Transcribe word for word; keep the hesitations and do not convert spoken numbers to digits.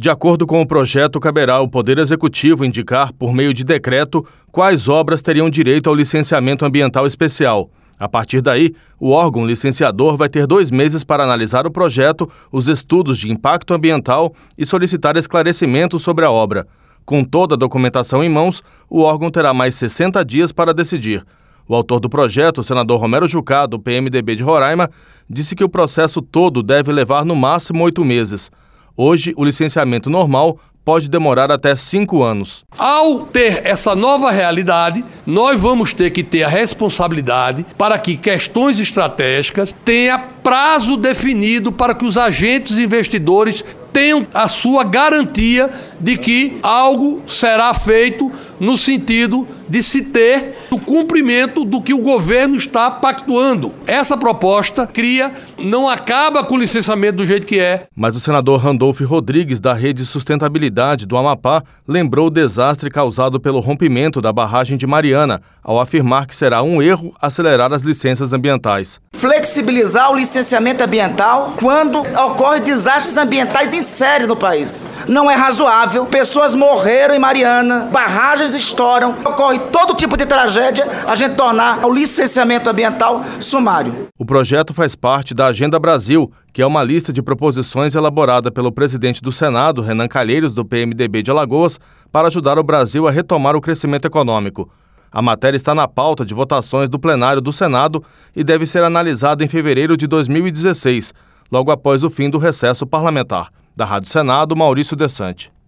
De acordo com o projeto, caberá ao Poder Executivo indicar, por meio de decreto, quais obras teriam direito ao licenciamento ambiental especial. A partir daí, o órgão licenciador vai ter dois meses para analisar o projeto, os estudos de impacto ambiental e solicitar esclarecimentos sobre a obra. Com toda a documentação em mãos, o órgão terá mais sessenta dias para decidir. O autor do projeto, o senador Romero Jucá, do P M D B de Roraima, disse que o processo todo deve levar no máximo oito meses. Hoje, o licenciamento normal pode demorar até cinco anos. Ao ter essa nova realidade, nós vamos ter que ter a responsabilidade para que questões estratégicas tenham prazo definido para que os agentes investidores tenham a sua garantia de que algo será feito no sentido de se ter o cumprimento do que o governo está pactuando. Essa proposta cria, não acaba com o licenciamento do jeito que é. Mas o senador Randolfo Rodrigues, da Rede Sustentabilidade do Amapá, lembrou o desastre causado pelo rompimento da barragem de Mariana, ao afirmar que será um erro acelerar as licenças ambientais. Flexibilizar o licenciamento ambiental quando ocorre desastres ambientais em série no país. Não é razoável. Pessoas morreram em Mariana, barragens estouram, ocorre todo tipo de tragédia, a gente tornar o licenciamento ambiental sumário. O projeto faz parte da Agenda Brasil, que é uma lista de proposições elaborada pelo presidente do Senado, Renan Calheiros, do P M D B de Alagoas, para ajudar o Brasil a retomar o crescimento econômico. A matéria está na pauta de votações do plenário do Senado e deve ser analisada em fevereiro de dois mil e dezesseis, logo após o fim do recesso parlamentar. Da Rádio Senado, Maurício Desante.